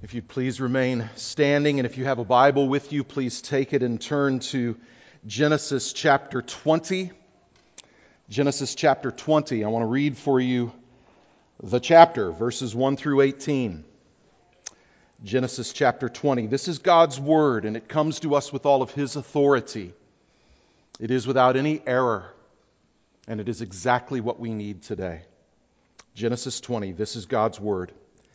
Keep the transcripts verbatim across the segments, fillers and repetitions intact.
If you'd please remain standing, and if you have a Bible with you, please take it and turn to Genesis chapter twenty. Genesis chapter twenty. I want to read for you the chapter, verses one through eighteen. Genesis chapter twenty. This is God's Word, and it comes to us with all of His authority. It is without any error, and it is exactly what we need today. Genesis twenty. This is God's Word.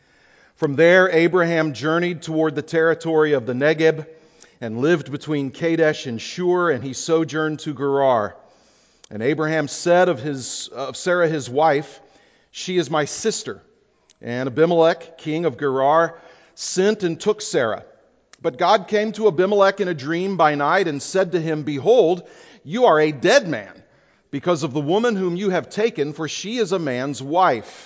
From there, Abraham journeyed toward the territory of the Negeb and lived between Kadesh and Shur, and he sojourned to Gerar. And Abraham said of, his, of Sarah his wife, "She is my sister." And Abimelech, king of Gerar, sent and took Sarah. But God came to Abimelech in a dream by night and said to him, "Behold, you are a dead man, because of the woman whom you have taken, for she is a man's wife."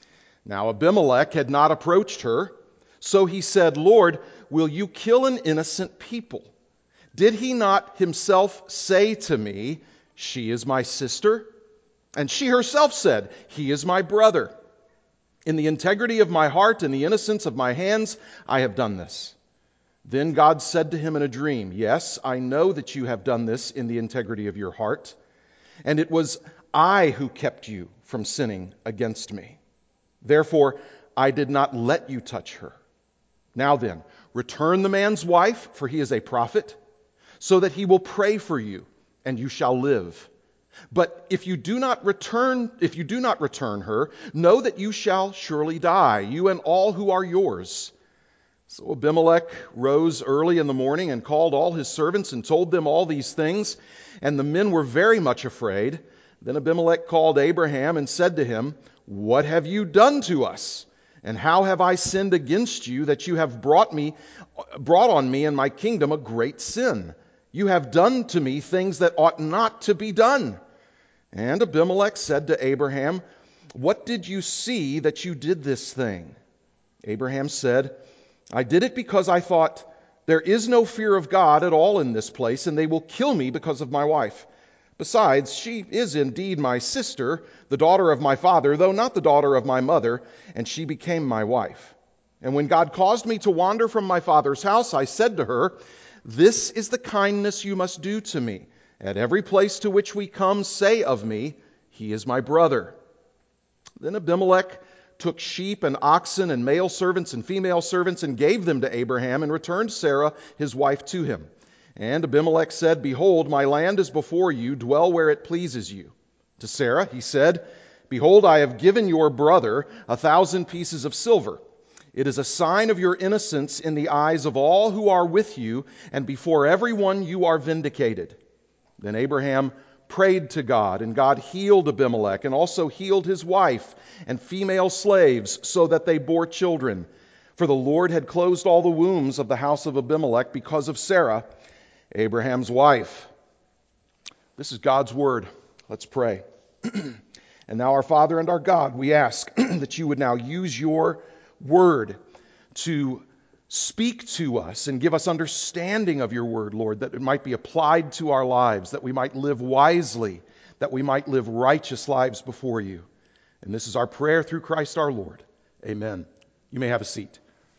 Now Abimelech had not approached her, so he said, "Lord, will you kill an innocent people? Did he not himself say to me, 'She is my sister'? And she herself said, 'He is my brother.' In the integrity of my heart and the innocence of my hands, I have done this." Then God said to him in a dream, "Yes, I know that you have done this in the integrity of your heart, and it was I who kept you from sinning against me. Therefore, I did not let you touch her. Now then, return the man's wife, for he is a prophet, so that he will pray for you, and you shall live. But if you do not return, if you do not return her, know that you shall surely die, you and all who are yours." So Abimelech rose early in the morning and called all his servants and told them all these things, and the men were very much afraid. Then Abimelech called Abraham and said to him, "What have you done to us? And how have I sinned against you that you have brought me, brought on me and my kingdom a great sin? You have done to me things that ought not to be done." And Abimelech said to Abraham, "What did you see that you did this thing?" Abraham said, "I did it because I thought, there is no fear of God at all in this place, and they will kill me because of my wife. Besides, she is indeed my sister, the daughter of my father, though not the daughter of my mother, and she became my wife. And when God caused me to wander from my father's house, I said to her, 'This is the kindness you must do to me. At every place to which we come, say of me, he is my brother.' Then Abimelech took sheep and oxen and male servants and female servants and gave them to Abraham and returned Sarah, his wife, to him. And Abimelech said, 'Behold, my land is before you. Dwell where it pleases you.' To Sarah he said, 'Behold, I have given your brother a thousand pieces of silver. It is a sign of your innocence in the eyes of all who are with you, and before everyone you are vindicated.' Then Abraham prayed to God, and God healed Abimelech, and also healed his wife and female slaves, so that they bore children. For the Lord had closed all the wombs of the house of Abimelech because of Sarah, Abraham's wife." This is God's Word. Let's pray. And now, our Father and our God, we ask that you would now use your Word to speak to us and give us understanding of your Word, Lord, that it might be applied to our lives, that we might live wisely, that we might live righteous lives before you. And this is our prayer through Christ our Lord. Amen. You may have a seat.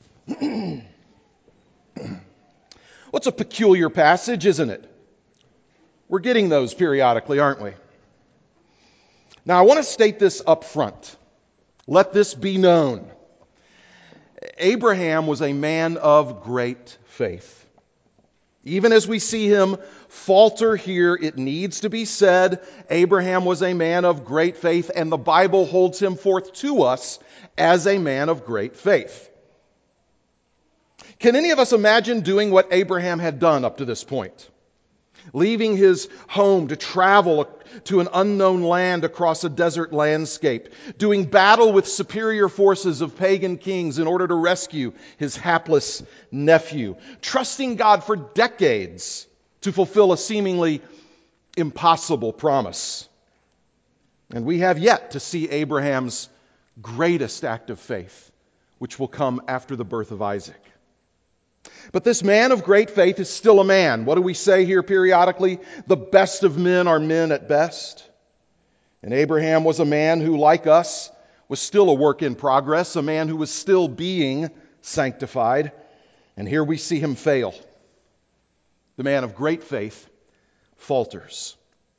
Well, it's a peculiar passage, isn't it? We're getting those periodically, aren't we? Now, I want to state this up front. Let this be known. Abraham was a man of great faith. Even as we see him falter here, it needs to be said, Abraham was a man of great faith, and the Bible holds him forth to us as a man of great faith. Can any of us imagine doing what Abraham had done up to this point? Leaving his home to travel to an unknown land across a desert landscape, doing battle with superior forces of pagan kings in order to rescue his hapless nephew, trusting God for decades to fulfill a seemingly impossible promise. And we have yet to see Abraham's greatest act of faith, which will come after the birth of Isaac. But this man of great faith is still a man. What do we say here periodically? The best of men are men at best. And Abraham was a man who, like us, was still a work in progress, a man who was still being sanctified. And here we see him fail. The man of great faith falters.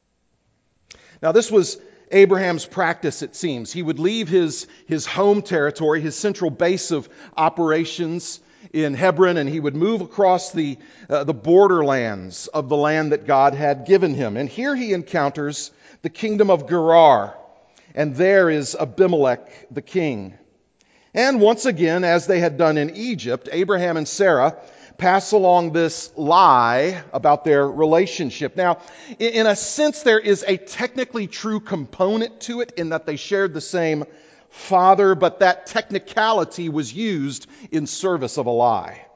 Now, this was Abraham's practice, it seems. He would leave his, his home territory, his central base of operations in Hebron, and he would move across the, uh, the borderlands of the land that God had given him. And here he encounters the kingdom of Gerar, and there is Abimelech the king. And once again, as they had done in Egypt, Abraham and Sarah pass along this lie about their relationship. Now, in a sense, there is a technically true component to it in that they shared the same father, but that technicality was used in service of a lie.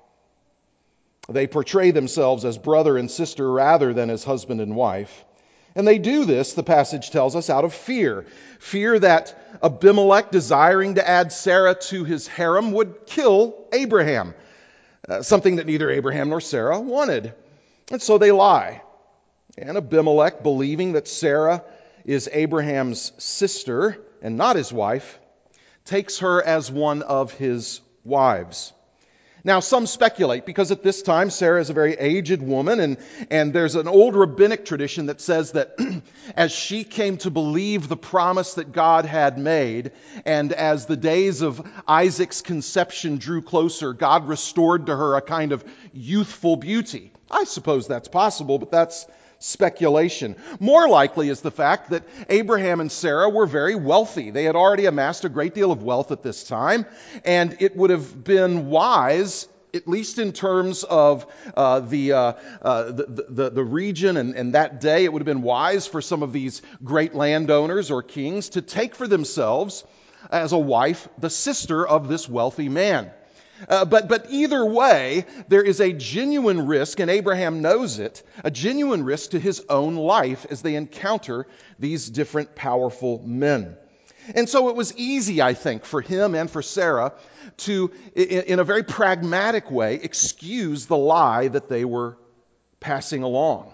They portray themselves as brother and sister rather than as husband and wife. And they do this, the passage tells us, out of fear. Fear that Abimelech, desiring to add Sarah to his harem, would kill Abraham. Uh, something that neither Abraham nor Sarah wanted. And so they lie. And Abimelech, believing that Sarah is Abraham's sister and not his wife, takes her as one of his wives. Now, some speculate, because at this time Sarah is a very aged woman, and, and there's an old rabbinic tradition that says that as she came to believe the promise that God had made, and as the days of Isaac's conception drew closer, God restored to her a kind of youthful beauty. I suppose that's possible, but that's speculation. More likely is the fact that Abraham and Sarah were very wealthy. They had already amassed a great deal of wealth at this time, and it would have been wise, at least in terms of uh, the, uh, uh, the, the the region and, and that day, it would have been wise for some of these great landowners or kings to take for themselves as a wife the sister of this wealthy man. Uh, but, but either way, there is a genuine risk, and Abraham knows it, a genuine risk to his own life as they encounter these different powerful men. And so it was easy, I think, for him and for Sarah to, in, in a very pragmatic way, excuse the lie that they were passing along.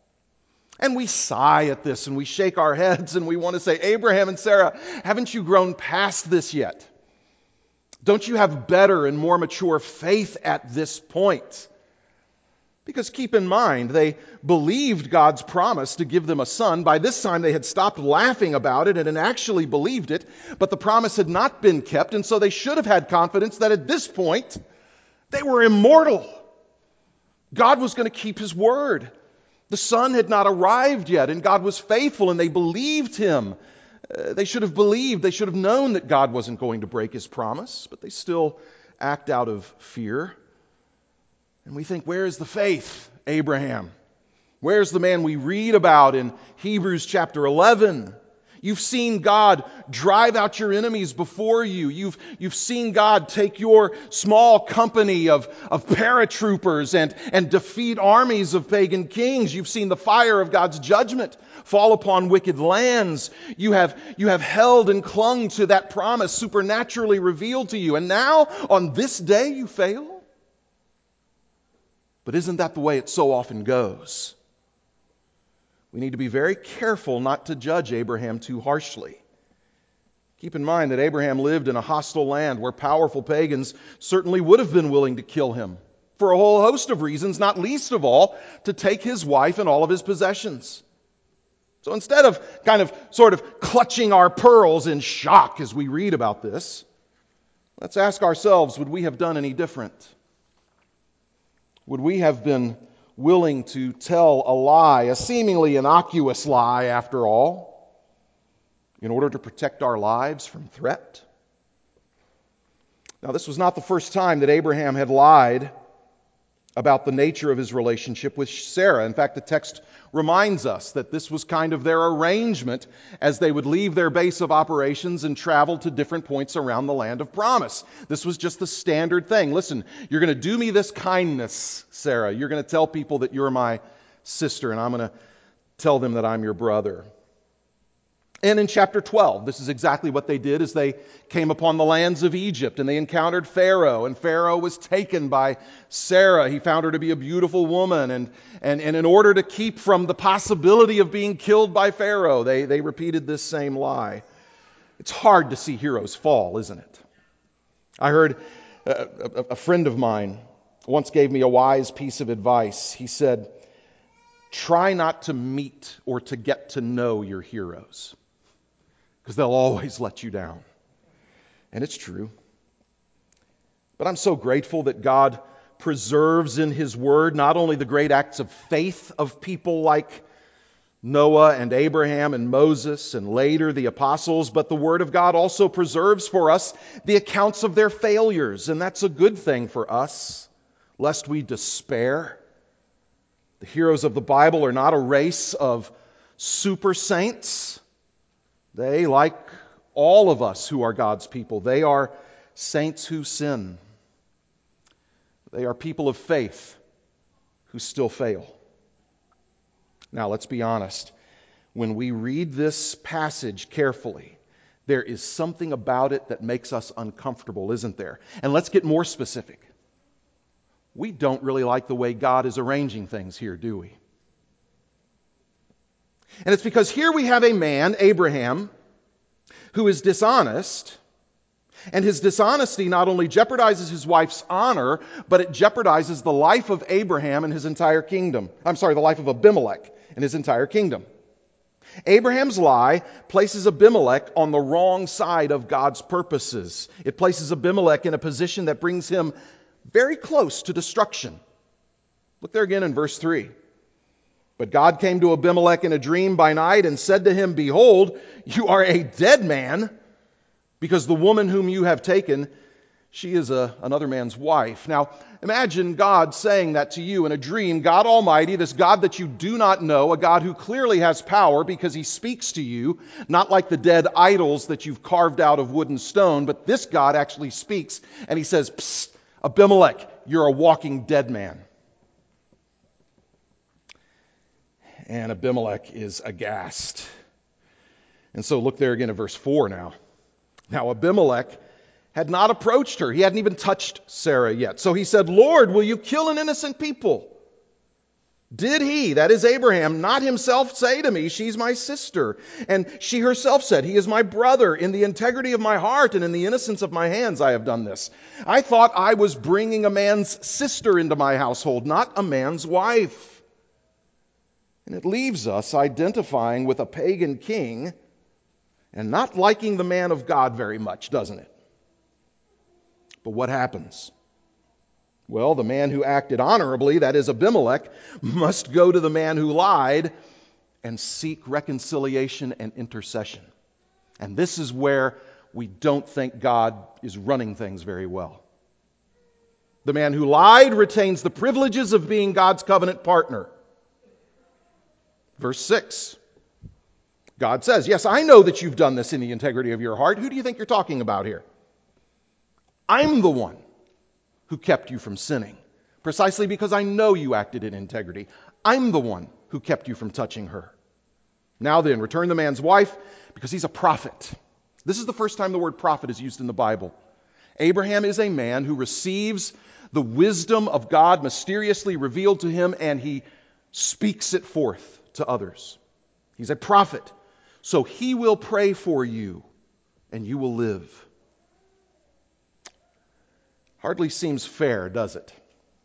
And we sigh at this and we shake our heads and we want to say, Abraham and Sarah, haven't you grown past this yet? Don't you have better and more mature faith at this point? Because keep in mind, they believed God's promise to give them a son. By this time, they had stopped laughing about it and had actually believed it, but the promise had not been kept, and so they should have had confidence that at this point, they were immortal. God was going to keep his word. The son had not arrived yet, and God was faithful, and they believed him. Uh, they should have believed, they should have known that God wasn't going to break his promise, but they still act out of fear. And we think, where is the faith, Abraham? Where's the man we read about in Hebrews chapter eleven? You've seen God drive out your enemies before you. You've, you've seen God take your small company of, of paratroopers and, and defeat armies of pagan kings. You've seen the fire of God's judgment fall upon wicked lands. You have, you have held and clung to that promise supernaturally revealed to you. And now, on this day, you fail? But isn't that the way it so often goes? We need to be very careful not to judge Abraham too harshly. Keep in mind that Abraham lived in a hostile land where powerful pagans certainly would have been willing to kill him for a whole host of reasons, not least of all to take his wife and all of his possessions. So instead of kind of sort of clutching our pearls in shock as we read about this, let's ask ourselves, would we have done any different? Would we have been willing to tell a lie, a seemingly innocuous lie after all, in order to protect our lives from threat? Now, this was not the first time that Abraham had lied about the nature of his relationship with Sarah. In fact, the text reminds us that this was kind of their arrangement as they would leave their base of operations and travel to different points around the land of promise. This was just the standard thing. Listen, you're going to do me this kindness, Sarah. You're going to tell people that you're my sister, and I'm going to tell them that I'm your brother. And in chapter twelve, this is exactly what they did as they came upon the lands of Egypt, and they encountered Pharaoh, and Pharaoh was taken by Sarah. He found her to be a beautiful woman, and, and, and in order to keep from the possibility of being killed by Pharaoh, they, they repeated this same lie. It's hard to see heroes fall, isn't it? I heard A, a, a friend of mine once gave me a wise piece of advice. He said, try not to meet or to get to know your heroes, because they'll always let you down. And it's true. But I'm so grateful that God preserves in His Word not only the great acts of faith of people like Noah and Abraham and Moses and later the apostles, but the Word of God also preserves for us the accounts of their failures. And that's a good thing for us, lest we despair. The heroes of the Bible are not a race of super saints. They, like all of us who are God's people, they are saints who sin. They are people of faith who still fail. Now, let's be honest. When we read this passage carefully, there is something about it that makes us uncomfortable, isn't there? And let's get more specific. We don't really like the way God is arranging things here, do we? And it's because here we have a man, Abraham, who is dishonest. And his dishonesty not only jeopardizes his wife's honor, but it jeopardizes the life of Abraham and his entire kingdom. I'm sorry, the life of Abimelech and his entire kingdom. Abraham's lie places Abimelech on the wrong side of God's purposes. It places Abimelech in a position that brings him very close to destruction. Look there again in verse three. But God came to Abimelech in a dream by night and said to him, behold, you are a dead man, because the woman whom you have taken, she is a, another man's wife. Now, imagine God saying that to you in a dream. God Almighty, this God that you do not know, a God who clearly has power because He speaks to you, not like the dead idols that you've carved out of wood and stone, but this God actually speaks, and He says, psst, Abimelech, you're a walking dead man. And Abimelech is aghast. And so look there again at verse four now. Now Abimelech had not approached her. He hadn't even touched Sarah yet. So he said, Lord, will you kill an innocent people? Did he, that is Abraham, not himself say to me, she's my sister? And she herself said, he is my brother. In the integrity of my heart and in the innocence of my hands I have done this. I thought I was bringing a man's sister into my household, not a man's wife. And it leaves us identifying with a pagan king and not liking the man of God very much, doesn't it? But what happens? Well, the man who acted honorably, that is Abimelech, must go to the man who lied and seek reconciliation and intercession. And this is where we don't think God is running things very well. The man who lied retains the privileges of being God's covenant partner. Verse six. God says, yes, I know that you've done this in the integrity of your heart. Who do you think you're talking about here? I'm the one who kept you from sinning, precisely because I know you acted in integrity. I'm the one who kept you from touching her. Now then, return the man's wife, because he's a prophet. This is the first time the word prophet is used in the Bible. Abraham is a man who receives the wisdom of God mysteriously revealed to him, and he speaks it forth to others. He's a prophet. So he will pray for you, and you will live. Hardly seems fair, does it?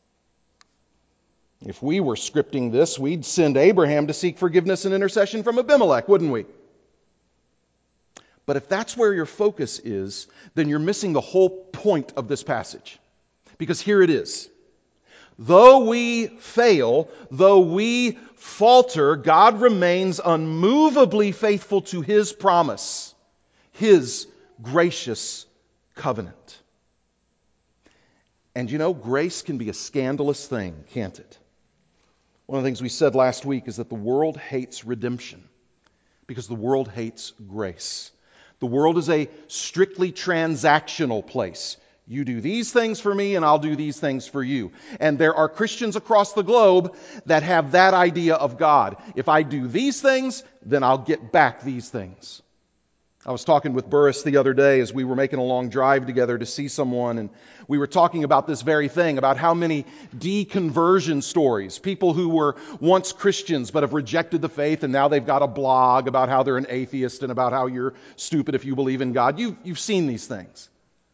If we were scripting this, we'd send Abraham to seek forgiveness and intercession from Abimelech, wouldn't we? But if that's where your focus is, then you're missing the whole point of this passage. Because here it is. Though we fail, though we falter, God remains unmovably faithful to His promise, His gracious covenant. And you know, grace can be a scandalous thing, can't it? One of the things we said last week is that the world hates redemption because the world hates grace. The world is a strictly transactional place. You do these things for me and I'll do these things for you. And there are Christians across the globe that have that idea of God. If I do these things, then I'll get back these things. I was talking with Burris the other day as we were making a long drive together to see someone, and we were talking about this very thing, about how many deconversion stories, people who were once Christians but have rejected the faith and now they've got a blog about how they're an atheist and about how you're stupid if you believe in God. You, you've seen these things.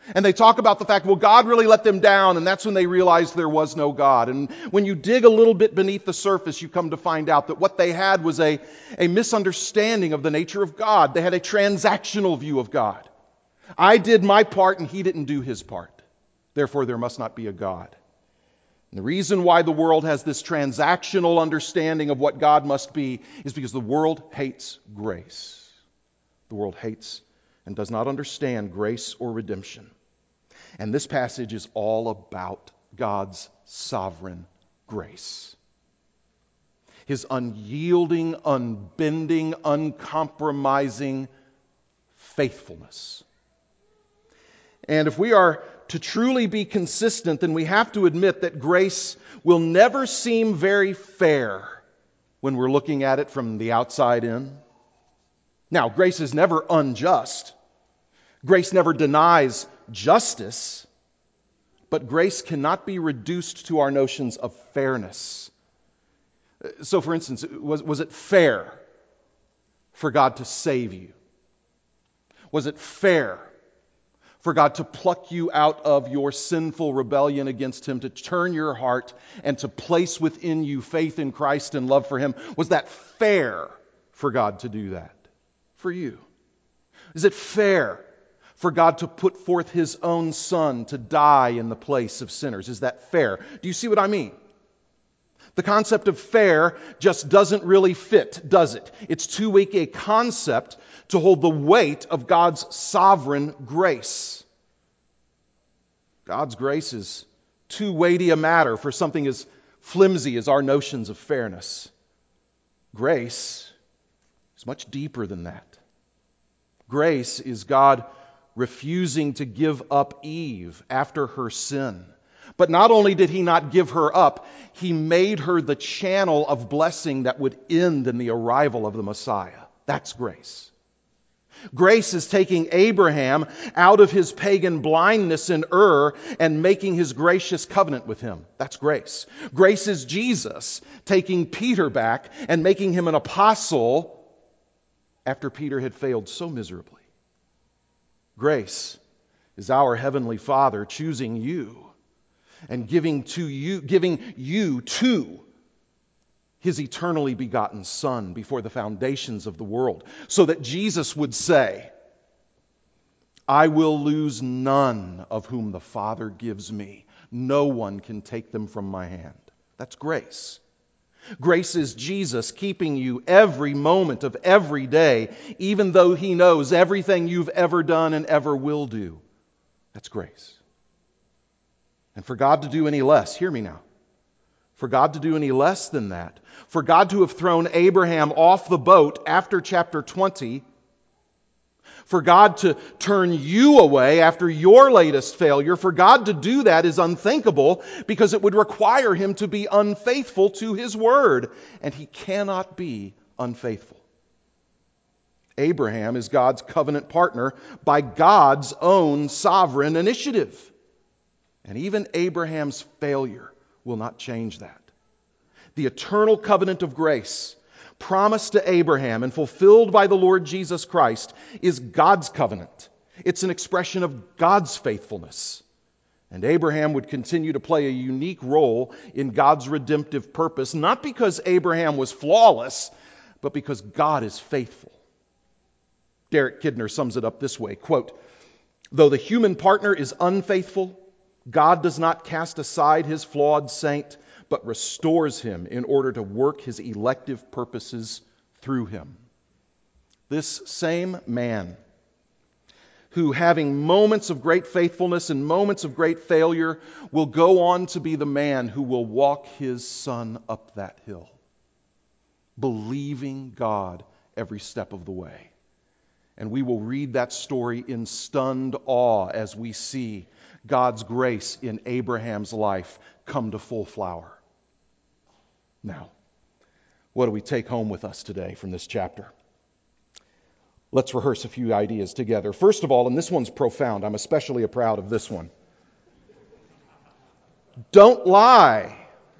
And they talk about the fact, well, God really let them down, and that's when they realized there was no God. And when you dig a little bit beneath the surface, you come to find out that what they had was a, a misunderstanding of the nature of God. They had a transactional view of God. I did my part, and He didn't do His part. Therefore, there must not be a God. And the reason why the world has this transactional understanding of what God must be is because the world hates grace. The world hates and does not understand grace or redemption. And this passage is all about God's sovereign grace. His unyielding, unbending, uncompromising faithfulness. And if we are to truly be consistent, then we have to admit that grace will never seem very fair when we're looking at it from the outside in. Now, grace is never unjust. Grace never denies justice. But grace cannot be reduced to our notions of fairness. So, for instance, was, was it fair for God to save you? Was it fair for God to pluck you out of your sinful rebellion against Him, to turn your heart and to place within you faith in Christ and love for Him? Was that fair for God to do that for you? Is it fair for God to put forth His own Son to die in the place of sinners? Is that fair? Do you see what I mean? The concept of fair just doesn't really fit, does it? It's too weak a concept to hold the weight of God's sovereign grace. God's grace is too weighty a matter for something as flimsy as our notions of fairness. Grace is much deeper than that. Grace is God refusing to give up Eve after her sin. But not only did He not give her up, He made her the channel of blessing that would end in the arrival of the Messiah. That's grace. Grace is taking Abraham out of his pagan blindness in Ur and making His gracious covenant with him. That's grace. Grace is Jesus taking Peter back and making him an apostle after Peter had failed so miserably. Grace is our Heavenly Father choosing you and giving to you, giving you to His eternally begotten Son before the foundations of the world, so that Jesus would say, I will lose none of whom the Father gives me. No one can take them from my hand. That's grace. Grace is Jesus keeping you every moment of every day, even though He knows everything you've ever done and ever will do. That's grace. And for God to do any less, hear me now, for God to do any less than that, for God to have thrown Abraham off the boat after chapter twenty, for God to turn you away after your latest failure, for God to do that is unthinkable because it would require Him to be unfaithful to His word, and He cannot be unfaithful. Abraham is God's covenant partner by God's own sovereign initiative. And even Abraham's failure will not change that. The eternal covenant of grace promised to Abraham and fulfilled by the Lord Jesus Christ is God's covenant. It's an expression of God's faithfulness. And Abraham would continue to play a unique role in God's redemptive purpose, not because Abraham was flawless, but because God is faithful. Derek Kidner sums it up this way, quote, though the human partner is unfaithful, God does not cast aside His flawed saint, but restores him in order to work His elective purposes through him. This same man, who having moments of great faithfulness and moments of great failure, will go on to be the man who will walk his son up that hill, believing God every step of the way. And we will read that story in stunned awe as we see God's grace in Abraham's life come to full flower. Now, what do we take home with us today from this chapter? Let's rehearse a few ideas together. First of all, and this one's profound, I'm especially proud of this one. Don't lie.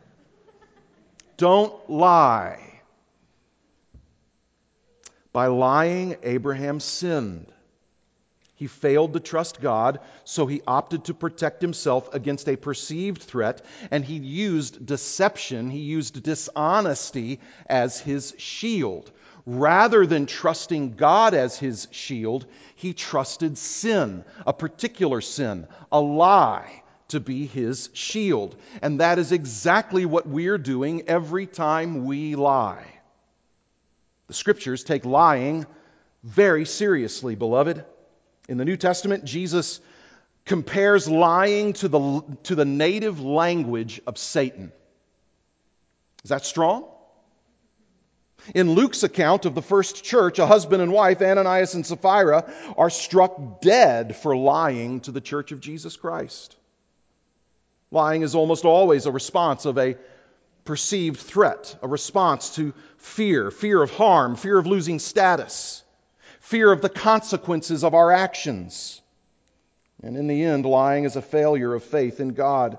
Don't lie. By lying, Abraham sinned. He failed to trust God, so he opted to protect himself against a perceived threat, and he used deception, he used dishonesty as his shield. Rather than trusting God as his shield, he trusted sin, a particular sin, a lie, to be his shield. And that is exactly what we're doing every time we lie. The Scriptures take lying very seriously, beloved. In the New Testament, Jesus compares lying to the, to the native language of Satan. Is that strong? In Luke's account of the first church, a husband and wife, Ananias and Sapphira, are struck dead for lying to the church of Jesus Christ. Lying is almost always a response of a perceived threat, a response to fear, fear of harm, fear of losing status, fear of the consequences of our actions. And in the end, lying is a failure of faith in God.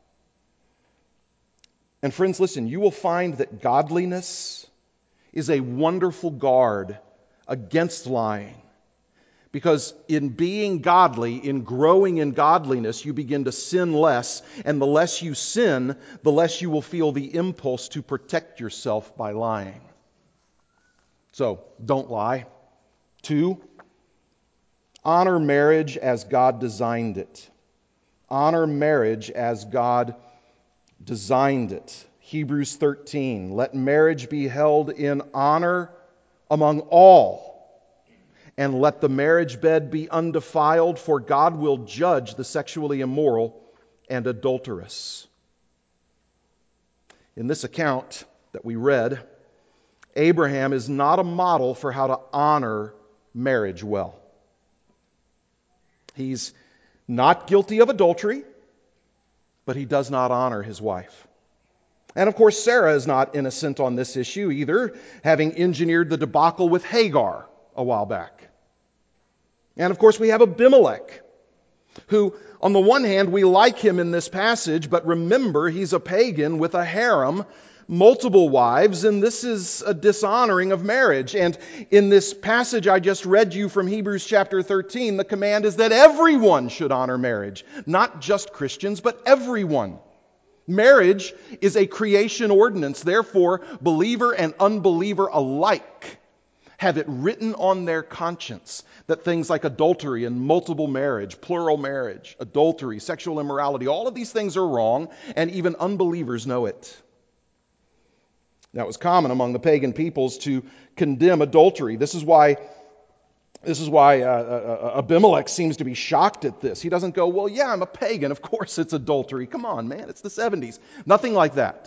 And friends, listen, you will find that godliness is a wonderful guard against lying. Because in being godly, in growing in godliness, you begin to sin less. And the less you sin, the less you will feel the impulse to protect yourself by lying. So, don't lie. Two, honor marriage as God designed it. Honor marriage as God designed it. Hebrews thirteen, let marriage be held in honor among all. And let the marriage bed be undefiled, for God will judge the sexually immoral and adulterous. In this account that we read, Abraham is not a model for how to honor marriage well. He's not guilty of adultery, but he does not honor his wife. And of course, Sarah is not innocent on this issue either, having engineered the debacle with Hagar a while back. And of course, we have Abimelech, who, on the one hand, we like him in this passage, but remember, he's a pagan with a harem, multiple wives, and this is a dishonoring of marriage. And in this passage I just read you from Hebrews chapter thirteen, the command is that everyone should honor marriage, not just Christians, but everyone. Marriage is a creation ordinance, therefore, believer and unbeliever alike have it written on their conscience that things like adultery and multiple marriage, plural marriage, adultery, sexual immorality, all of these things are wrong, and even unbelievers know it. Now, it was common among the pagan peoples to condemn adultery. This is why, this is why uh, uh, Abimelech seems to be shocked at this. He doesn't go, well, yeah, I'm a pagan. Of course it's adultery. Come on, man, it's the seventies. Nothing like that.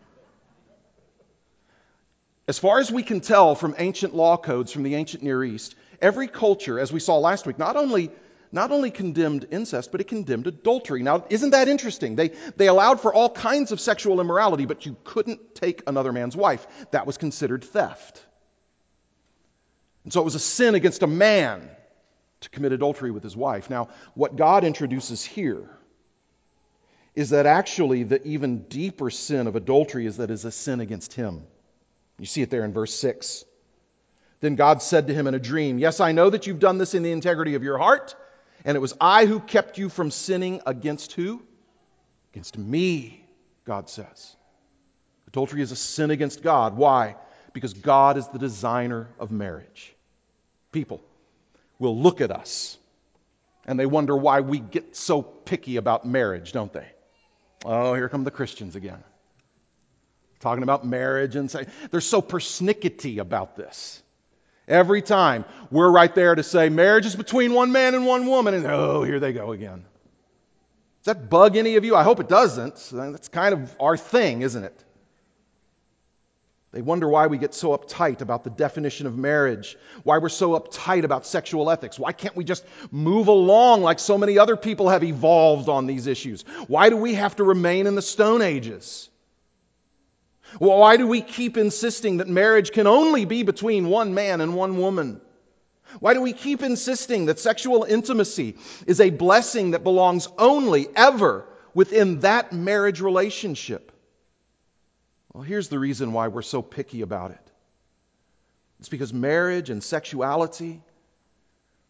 As far as we can tell from ancient law codes from the ancient Near East, every culture, as we saw last week, not only, not only condemned incest, but it condemned adultery. Now, isn't that interesting? They, they allowed for all kinds of sexual immorality, but you couldn't take another man's wife. That was considered theft. And so it was a sin against a man to commit adultery with his wife. Now, what God introduces here is that actually the even deeper sin of adultery is that it is a sin against him. You see it there in verse six. Then God said to him in a dream, yes, I know that you've done this in the integrity of your heart, and it was I who kept you from sinning against who? Against me, God says. Adultery is a sin against God. Why? Because God is the designer of marriage. People will look at us, and they wonder why we get so picky about marriage, don't they? Oh, here come the Christians again. Talking about marriage and say they're so persnickety about this. Every time we're right there to say marriage is between one man and one woman, and oh, here they go again. Does that bug any of you? I hope it doesn't. That's kind of our thing, isn't it? They wonder why we get so uptight about the definition of marriage, why we're so uptight about sexual ethics. Why can't we just move along like so many other people have evolved on these issues? Why do we have to remain in the Stone Ages? Well, why do we keep insisting that marriage can only be between one man and one woman? Why do we keep insisting that sexual intimacy is a blessing that belongs only, ever, within that marriage relationship? Well, here's the reason why we're so picky about it. It's because marriage and sexuality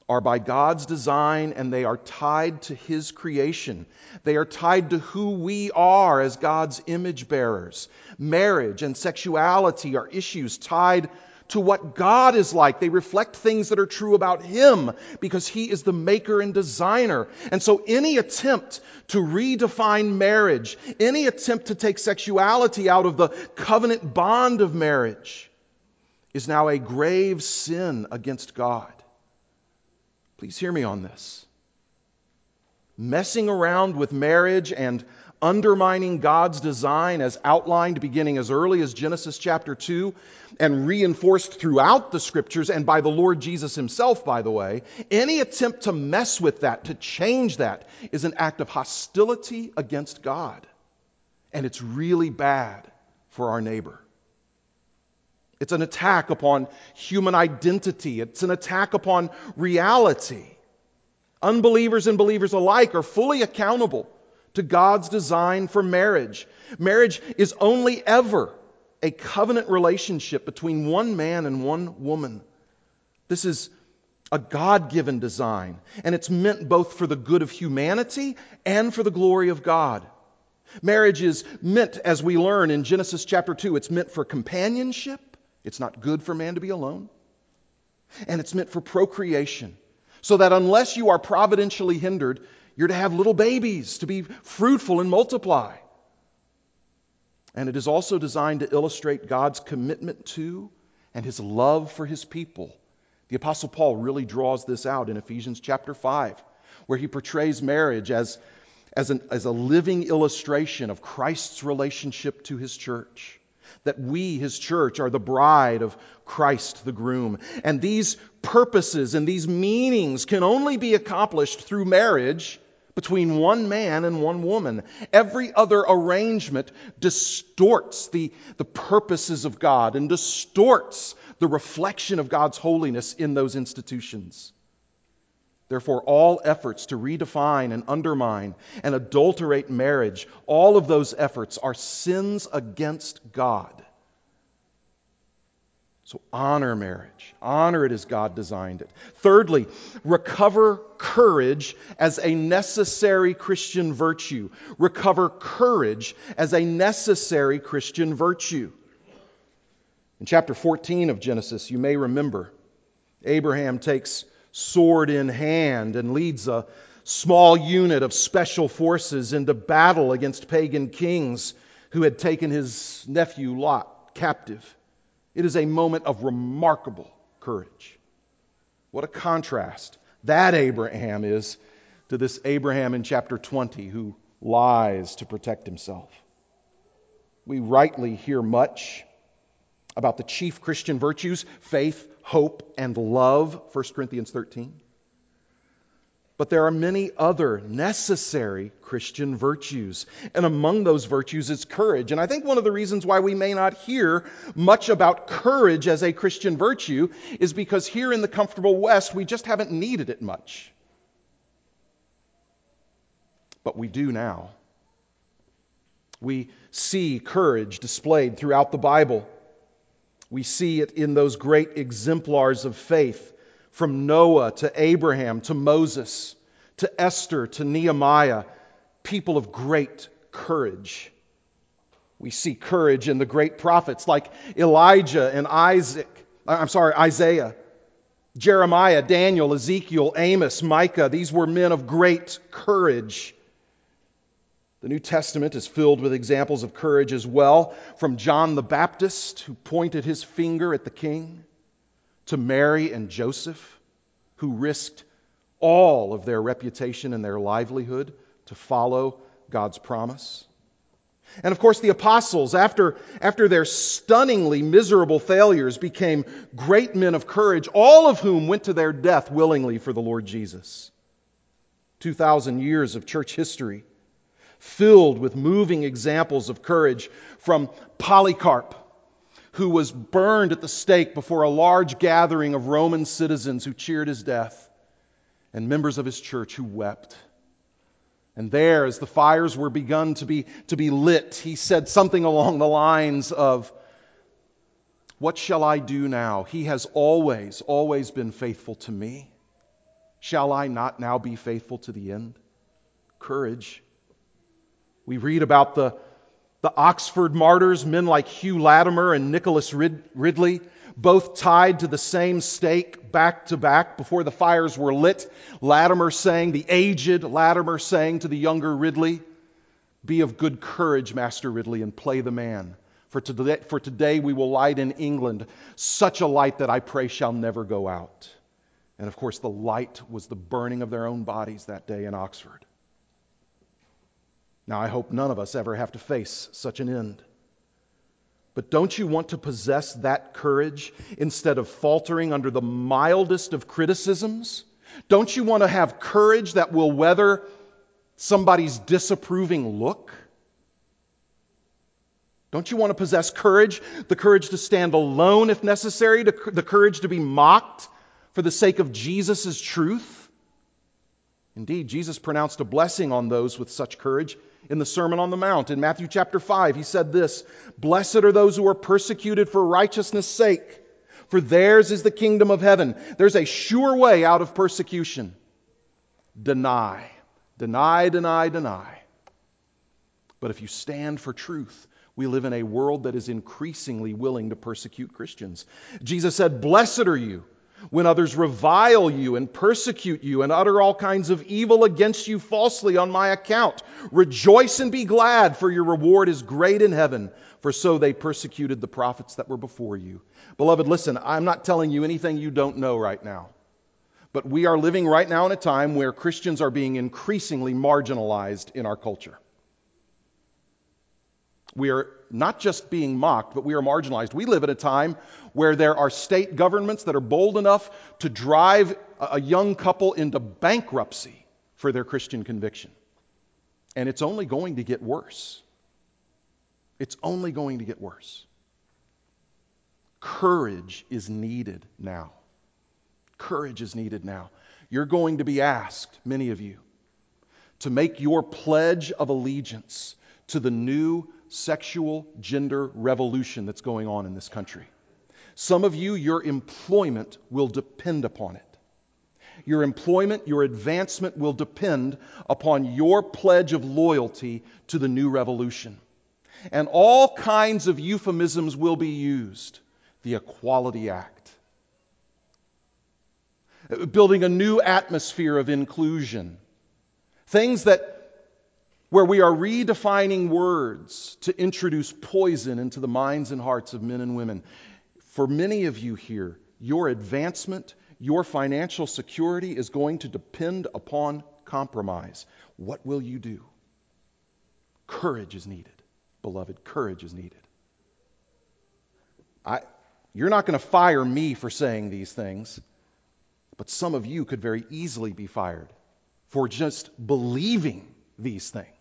are by God's design, and they are tied to His creation. They are tied to who we are as God's image bearers. Marriage and sexuality are issues tied to what God is like. They reflect things that are true about Him because He is the maker and designer. And so any attempt to redefine marriage, any attempt to take sexuality out of the covenant bond of marriage is now a grave sin against God. Please hear me on this. Messing around with marriage and undermining God's design as outlined beginning as early as Genesis chapter two and reinforced throughout the Scriptures and by the Lord Jesus Himself, by the way, any attempt to mess with that, to change that, is an act of hostility against God. And it's really bad for our neighbor. It's an attack upon human identity. It's an attack upon reality. Unbelievers and believers alike are fully accountable to God's design for marriage. Marriage is only ever a covenant relationship between one man and one woman. This is a God-given design, and it's meant both for the good of humanity and for the glory of God. Marriage is meant, as we learn in Genesis chapter two, it's meant for companionship. It's not good for man to be alone. And it's meant for procreation. So that unless you are providentially hindered, you're to have little babies, to be fruitful and multiply. And it is also designed to illustrate God's commitment to and His love for His people. The Apostle Paul really draws this out in Ephesians chapter five, where he portrays marriage as, as, an, as a living illustration of Christ's relationship to His church. That we, His church, are the bride of Christ, the groom. And these purposes and these meanings can only be accomplished through marriage between one man and one woman. Every other arrangement distorts the, the purposes of God and distorts the reflection of God's holiness in those institutions. Therefore, all efforts to redefine and undermine and adulterate marriage, all of those efforts are sins against God. So honor marriage. Honor it as God designed it. Thirdly, recover courage as a necessary Christian virtue. Recover courage as a necessary Christian virtue. In chapter fourteen of Genesis, you may remember, Abraham takes sword in hand and leads a small unit of special forces into battle against pagan kings who had taken his nephew Lot captive. It is a moment of remarkable courage. What a contrast that Abraham is to this Abraham in chapter twenty who lies to protect himself. We rightly hear much about the chief Christian virtues, faith, hope, and love, First Corinthians thirteen. But there are many other necessary Christian virtues. And among those virtues is courage. And I think one of the reasons why we may not hear much about courage as a Christian virtue is because here in the comfortable West, we just haven't needed it much. But we do now. We see courage displayed throughout the Bible. We see it in those great exemplars of faith, from Noah to Abraham to Moses to Esther to Nehemiah, people of great courage. We see courage in the great prophets like Elijah and Isaac, I'm sorry, Isaiah, Jeremiah, Daniel, Ezekiel, Amos, Micah. These were men of great courage. The New Testament is filled with examples of courage as well, from John the Baptist, who pointed his finger at the king, to Mary and Joseph, who risked all of their reputation and their livelihood to follow God's promise. And of course, the apostles, after, after their stunningly miserable failures, became great men of courage, all of whom went to their death willingly for the Lord Jesus. Two thousand years of church history filled with moving examples of courage, from Polycarp, who was burned at the stake before a large gathering of Roman citizens who cheered his death, and members of his church who wept. And there, as the fires were begun to be, to be lit, he said something along the lines of, "What shall I do now? He has always, always been faithful to me." Shall I not now be faithful to the end? Courage. We read about the, the Oxford martyrs, men like Hugh Latimer and Nicholas Rid- Ridley, both tied to the same stake back to back before the fires were lit. Latimer saying, the aged Latimer saying to the younger Ridley, "Be of good courage, Master Ridley, and play the man. For today, for today we will light in England such a light that I pray shall never go out." And of course, the light was the burning of their own bodies that day in Oxford. Now, I hope none of us ever have to face such an end. But don't you want to possess that courage instead of faltering under the mildest of criticisms? Don't you want to have courage that will weather somebody's disapproving look? Don't you want to possess courage, the courage to stand alone if necessary, the courage to be mocked for the sake of Jesus' truth? Indeed, Jesus pronounced a blessing on those with such courage in the Sermon on the Mount. In Matthew chapter five, he said this, "Blessed are those who are persecuted for righteousness' sake, for theirs is the kingdom of heaven." There's a sure way out of persecution. Deny, deny, deny, deny. But if you stand for truth, we live in a world that is increasingly willing to persecute Christians. Jesus said, "Blessed are you when others revile you and persecute you and utter all kinds of evil against you falsely on my account. Rejoice and be glad, for your reward is great in heaven, for so they persecuted the prophets that were before you." Beloved, listen, I'm not telling you anything you don't know right now. But we are living right now in a time where Christians are being increasingly marginalized in our culture. We are not just being mocked, but we are marginalized. We live at a time where there are state governments that are bold enough to drive a young couple into bankruptcy for their Christian conviction. And it's only going to get worse. It's only going to get worse. Courage is needed now. Courage is needed now. You're going to be asked, many of you, to make your pledge of allegiance to the new sexual gender revolution that's going on in this country. Some of you, your employment will depend upon it. Your employment, your advancement will depend upon your pledge of loyalty to the new revolution. And all kinds of euphemisms will be used. The Equality Act. Building a new atmosphere of inclusion. Things that where we are redefining words to introduce poison into the minds and hearts of men and women. For many of you here, your advancement, your financial security is going to depend upon compromise. What will you do? Courage is needed, beloved. Courage is needed. I, you're not going to fire me for saying these things, but some of you could very easily be fired for just believing these things.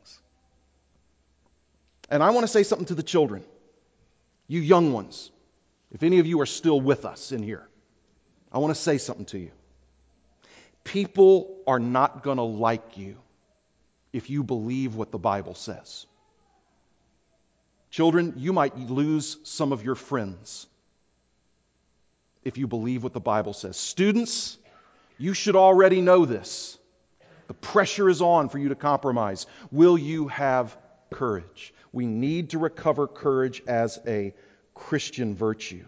And I want to say something to the children, you young ones. If any of you are still with us in here, I want to say something to you. People are not going to like you if you believe what the Bible says. Children, you might lose some of your friends if you believe what the Bible says. Students, you should already know this. The pressure is on for you to compromise. Will you have courage? We need to recover courage as a Christian virtue.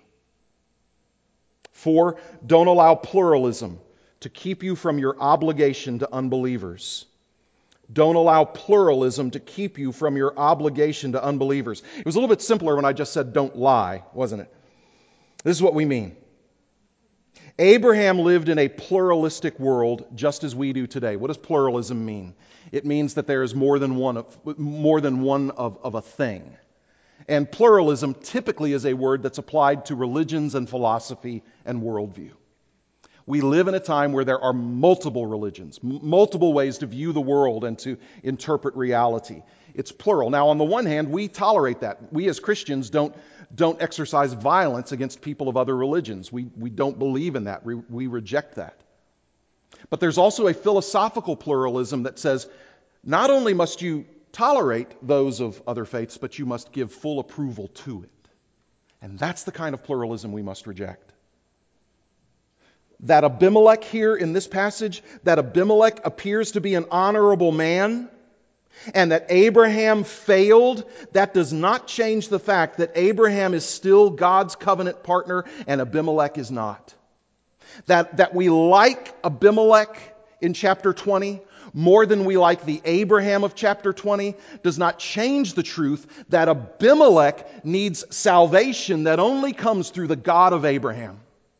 Four, don't allow pluralism to keep you from your obligation to unbelievers. Don't allow pluralism to keep you from your obligation to unbelievers. It was a little bit simpler when I just said don't lie, wasn't it? This is what we mean. Abraham lived in a pluralistic world just as we do today. What does pluralism mean? It means that there is more than one of, more than one of, of a thing. And pluralism typically is a word that's applied to religions and philosophy and worldview. We live in a time where there are multiple religions, m- multiple ways to view the world and to interpret reality. It's plural. Now, on the one hand, we tolerate that. We as Christians don't, don't exercise violence against people of other religions. We, we don't believe in that. We, we reject that. But there's also a philosophical pluralism that says not only must you tolerate those of other faiths, but you must give full approval to it. And that's the kind of pluralism we must reject. that Abimelech here in this passage, that Abimelech appears to be an honorable man, and that Abraham failed, that does not change the fact that Abraham is still God's covenant partner and Abimelech is not. That, that we like Abimelech in chapter twenty more than we like the Abraham of chapter twenty does not change the truth that Abimelech needs salvation that only comes through the God of Abraham.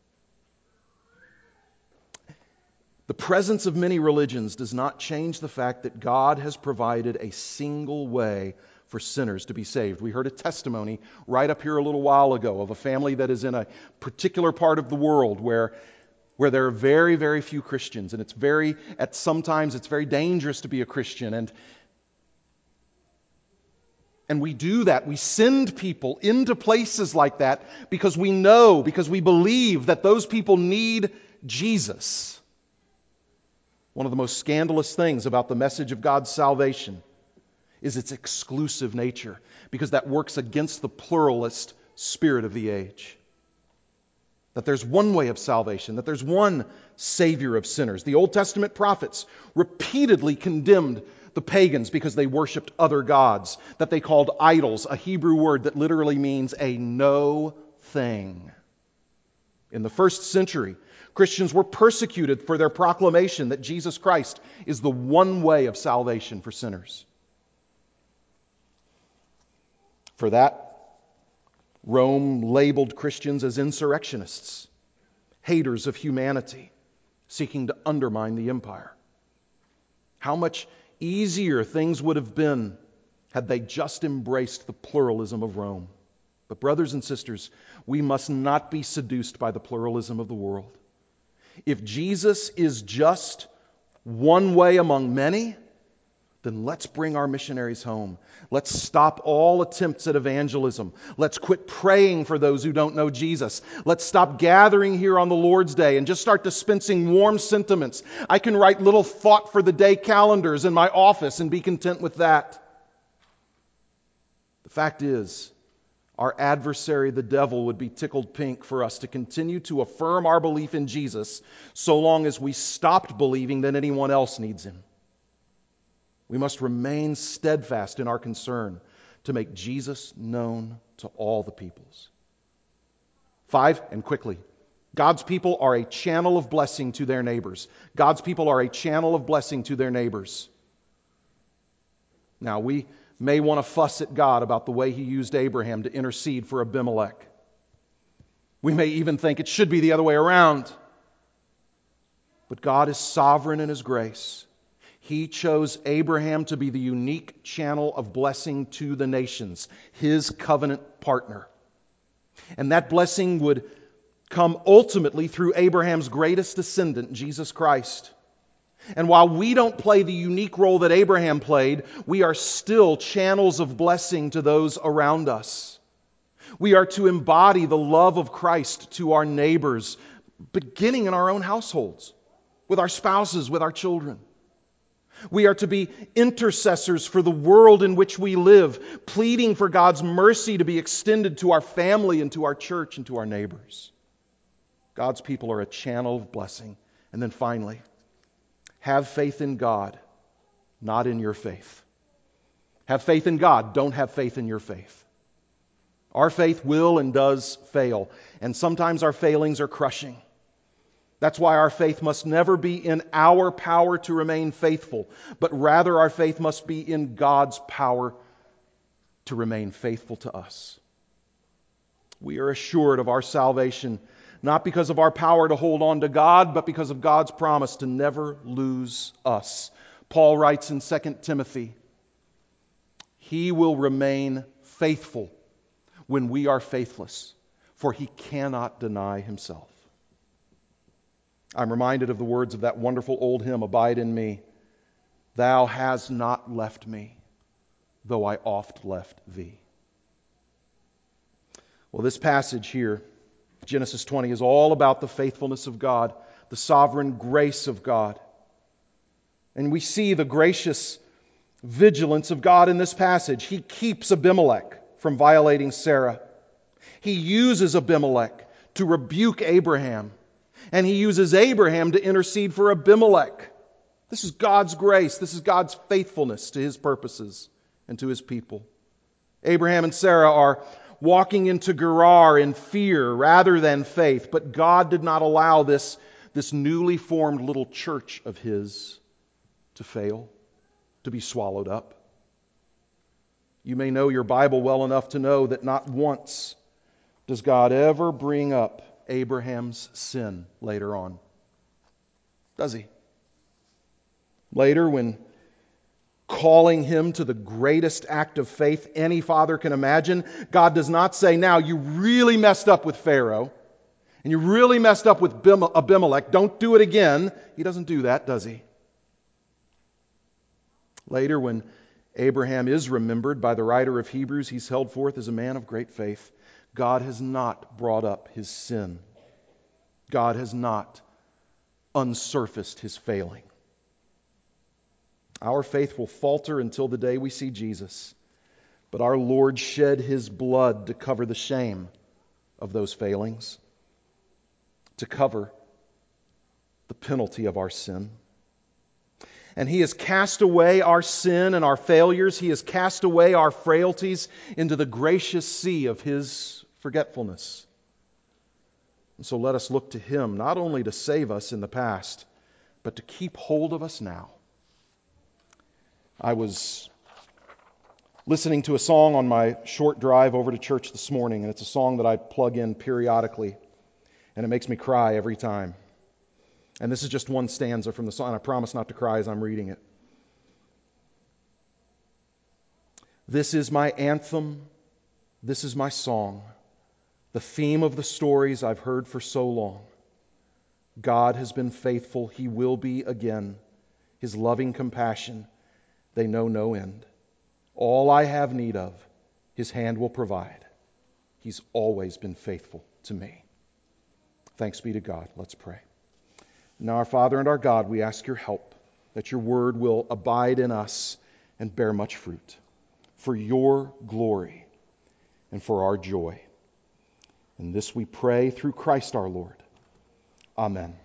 The presence of many religions does not change the fact that God has provided a single way for sinners to be saved. We heard a testimony right up here a little while ago of a family that is in a particular part of the world where, where there are very, very few Christians, and it's very, at sometimes it's very dangerous to be a Christian. And, and we do that. We send people into places like that because we know, because we believe that those people need Jesus. One of the most scandalous things about the message of God's salvation is its exclusive nature, because that works against the pluralist spirit of the age. That there's one way of salvation, that there's one Savior of sinners. The Old Testament prophets repeatedly condemned the pagans because they worshiped other gods, that they called idols, a Hebrew word that literally means a no thing. In the first century, Christians were persecuted for their proclamation that Jesus Christ is the one way of salvation for sinners. For that, Rome labeled Christians as insurrectionists, haters of humanity, seeking to undermine the empire. How much easier things would have been had they just embraced the pluralism of Rome. But brothers and sisters, we must not be seduced by the pluralism of the world. If Jesus is just one way among many, then let's bring our missionaries home. Let's stop all attempts at evangelism. Let's quit praying for those who don't know Jesus. Let's stop gathering here on the Lord's Day and just start dispensing warm sentiments. I can write little thought for the day calendars in my office and be content with that. The fact is, our adversary, the devil, would be tickled pink for us to continue to affirm our belief in Jesus so long as we stopped believing that anyone else needs Him. We must remain steadfast in our concern to make Jesus known to all the peoples. Five, and quickly, God's people are a channel of blessing to their neighbors. God's people are a channel of blessing to their neighbors. Now, we may want to fuss at God about the way He used Abraham to intercede for Abimelech. We may even think it should be the other way around. But God is sovereign in His grace. He chose Abraham to be the unique channel of blessing to the nations, His covenant partner. And that blessing would come ultimately through Abraham's greatest descendant, Jesus Christ. And while we don't play the unique role that Abraham played, we are still channels of blessing to those around us. We are to embody the love of Christ to our neighbors, beginning in our own households, with our spouses, with our children. We are to be intercessors for the world in which we live, pleading for God's mercy to be extended to our family and to our church and to our neighbors. God's people are a channel of blessing. And then finally, have faith in God, not in your faith. Have faith in God. Don't have faith in your faith. Our faith will and does fail. And sometimes our failings are crushing. That's why our faith must never be in our power to remain faithful, but rather our faith must be in God's power to remain faithful to us. We are assured of our salvation not because of our power to hold on to God, but because of God's promise to never lose us. Paul writes in Second Timothy, He will remain faithful when we are faithless, for He cannot deny Himself. I'm reminded of the words of that wonderful old hymn, Abide in Me. Thou hast not left me, though I oft left Thee. Well, this passage here, Genesis twenty, is all about the faithfulness of God, the sovereign grace of God. And we see the gracious vigilance of God in this passage. He keeps Abimelech from violating Sarah. He uses Abimelech to rebuke Abraham. And he uses Abraham to intercede for Abimelech. This is God's grace. This is God's faithfulness to his purposes and to his people. Abraham and Sarah are walking into Gerar in fear rather than faith, but God did not allow this, this newly formed little church of his to fail, to be swallowed up. You may know your Bible well enough to know that not once does God ever bring up Abraham's sin later on. Does he? Later, when calling him to the greatest act of faith any father can imagine, God does not say, now you really messed up with Pharaoh, and you really messed up with Abimelech, don't do it again. He doesn't do that, does he? Later, when Abraham is remembered by the writer of Hebrews, he's held forth as a man of great faith. God has not brought up his sin. God has not unsurfaced his failing. Our faith will falter until the day we see Jesus, but our Lord shed his blood to cover the shame of those failings, to cover the penalty of our sin. And he has cast away our sin and our failures. He has cast away our frailties into the gracious sea of his forgetfulness. And so let us look to him, not only to save us in the past, but to keep hold of us now. I was listening to a song on my short drive over to church this morning, and it's a song that I plug in periodically, and it makes me cry every time. And this is just one stanza from the song. I promise not to cry as I'm reading it. This is my anthem. This is my song. The theme of the stories I've heard for so long. God has been faithful. He will be again. His loving compassion, they know no end. All I have need of, his hand will provide. He's always been faithful to me. Thanks be to God. Let's pray. Now, our Father and our God, we ask your help, that your word will abide in us and bear much fruit, for your glory and for our joy. And this we pray through Christ our Lord. Amen.